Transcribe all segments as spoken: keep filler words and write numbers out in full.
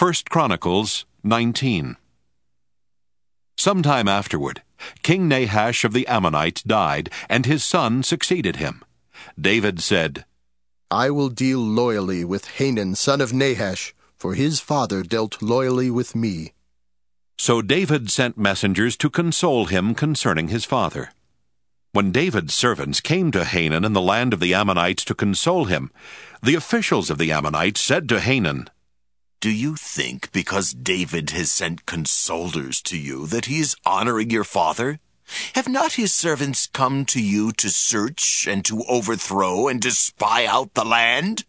First Chronicles nineteen. Sometime afterward, King Nahash of the Ammonites died, and his son succeeded him. David said, I will deal loyally with Hanun son of Nahash, for his father dealt loyally with me. So David sent messengers to console him concerning his father. When David's servants came to Hanun in the land of the Ammonites to console him, the officials of the Ammonites said to Hanun, Do you think because David has sent consolers to you that he is honoring your father? Have not his servants come to you to search and to overthrow and to spy out the land?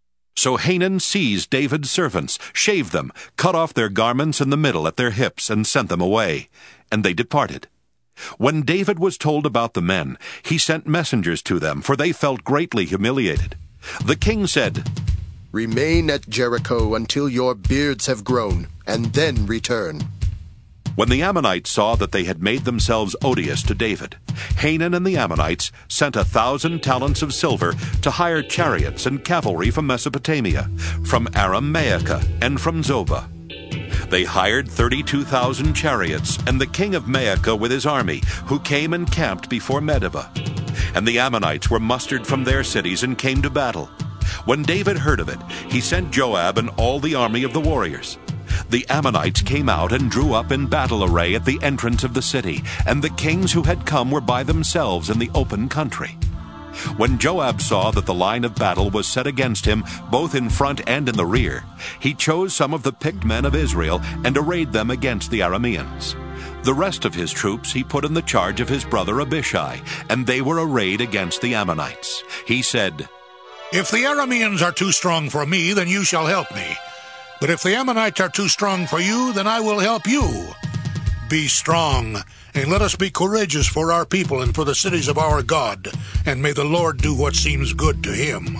So Hanun seized David's servants, shaved them, cut off their garments in the middle at their hips, and sent them away. And they departed. When David was told about the men, he sent messengers to them, for they felt greatly humiliated. The king said, Remain at Jericho until your beards have grown, and then return. When the Ammonites saw that they had made themselves odious to David, Hanun and the Ammonites sent a thousand talents of silver to hire chariots and cavalry from Mesopotamia, from Aram-Maacah, and from Zobah. They hired thirty-two thousand chariots, and the king of Maacah with his army, who came and camped before Medeba. And the Ammonites were mustered from their cities and came to battle. When David heard of it, he sent Joab and all the army of the warriors. The Ammonites came out and drew up in battle array at the entrance of the city, and the kings who had come were by themselves in the open country. When Joab saw that the line of battle was set against him, both in front and in the rear, he chose some of the picked men of Israel and arrayed them against the Arameans. The rest of his troops he put in the charge of his brother Abishai, and they were arrayed against the Ammonites. He said, If the Arameans are too strong for me, then you shall help me. But if the Ammonites are too strong for you, then I will help you. Be strong, and let us be courageous for our people and for the cities of our God, and may the Lord do what seems good to him.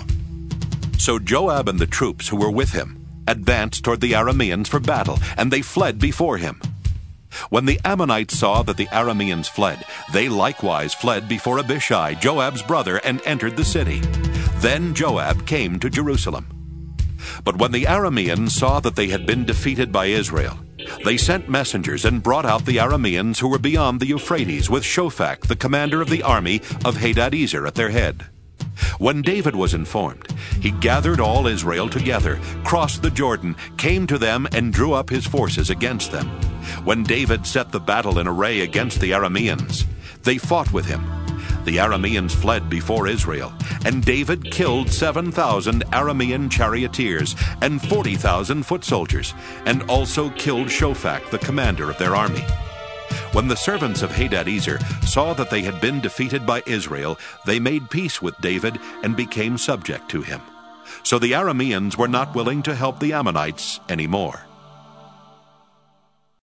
So Joab and the troops who were with him advanced toward the Arameans for battle, and they fled before him. When the Ammonites saw that the Arameans fled, they likewise fled before Abishai, Joab's brother, and entered the city. Then Joab came to Jerusalem. But when the Arameans saw that they had been defeated by Israel, they sent messengers and brought out the Arameans who were beyond the Euphrates, with Shophach, the commander of the army of Hadadezer, at their head. When David was informed, he gathered all Israel together, crossed the Jordan, came to them, and drew up his forces against them. When David set the battle in array against the Arameans, they fought with him. The Arameans fled before Israel, and David killed seven thousand Aramean charioteers and forty thousand foot soldiers, and also killed Shophach, the commander of their army. When the servants of Hadadezer saw that they had been defeated by Israel, they made peace with David and became subject to him. So the Arameans were not willing to help the Ammonites any more.